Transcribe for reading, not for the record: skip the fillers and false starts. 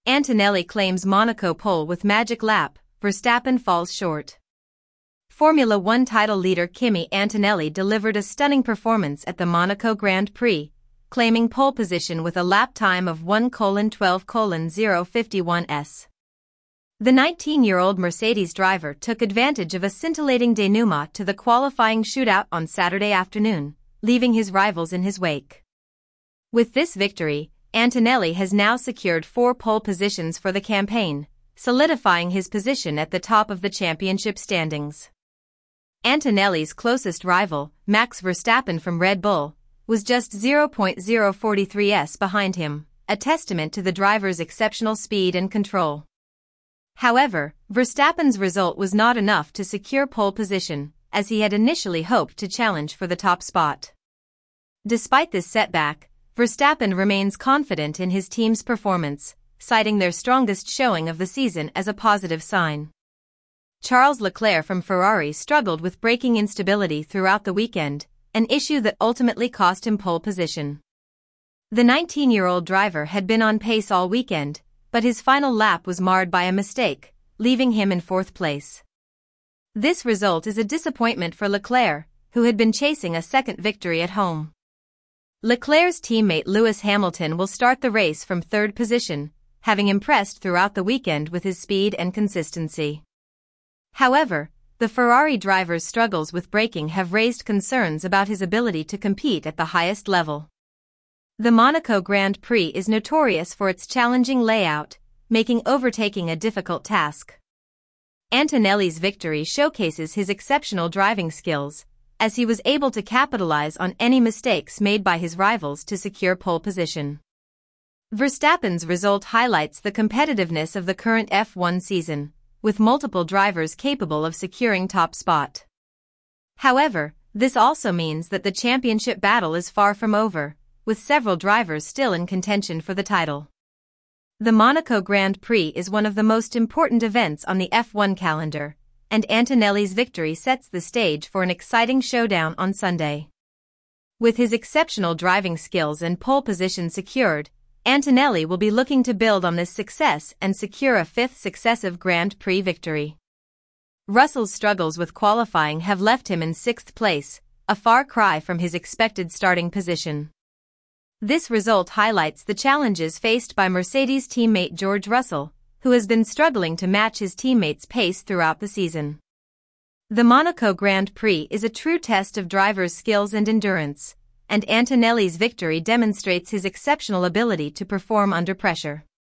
Antonelli claims Monaco pole with magic lap, Verstappen falls short. Formula One title leader Kimi Antonelli delivered a stunning performance at the Monaco Grand Prix, claiming pole position with a lap time of 1:12:051s. The 19-year-old Mercedes driver took advantage of a scintillating denouement to the qualifying shootout on Saturday afternoon, leaving his rivals in his wake. With this victory, Antonelli has now secured 4 pole positions for the campaign, solidifying his position at the top of the championship standings. Antonelli's closest rival, Max Verstappen from Red Bull, was just 0.043s behind him, a testament to the driver's exceptional speed and control. However, Verstappen's result was not enough to secure pole position, as he had initially hoped to challenge for the top spot. Despite this setback, Verstappen remains confident in his team's performance, citing their strongest showing of the season as a positive sign. Charles Leclerc from Ferrari struggled with braking instability throughout the weekend, an issue that ultimately cost him pole position. The 19-year-old driver had been on pace all weekend, but his final lap was marred by a mistake, leaving him in 4th place. This result is a disappointment for Leclerc, who had been chasing a second victory at home. Leclerc's teammate Lewis Hamilton will start the race from 3rd position, having impressed throughout the weekend with his speed and consistency. However, the Ferrari driver's struggles with braking have raised concerns about his ability to compete at the highest level. The Monaco Grand Prix is notorious for its challenging layout, making overtaking a difficult task. Antonelli's victory showcases his exceptional driving skills, as he was able to capitalize on any mistakes made by his rivals to secure pole position. Verstappen's result highlights the competitiveness of the current F1 season, with multiple drivers capable of securing top spot. However, this also means that the championship battle is far from over, with several drivers still in contention for the title. The Monaco Grand Prix is one of the most important events on the F1 calendar, and Antonelli's victory sets the stage for an exciting showdown on Sunday. With his exceptional driving skills and pole position secured, Antonelli will be looking to build on this success and secure a 5th successive Grand Prix victory. Russell's struggles with qualifying have left him in 6th place, a far cry from his expected starting position. This result highlights the challenges faced by Mercedes teammate George Russell, who has been struggling to match his teammates' pace throughout the season. The Monaco Grand Prix is a true test of drivers' skills and endurance, and Antonelli's victory demonstrates his exceptional ability to perform under pressure.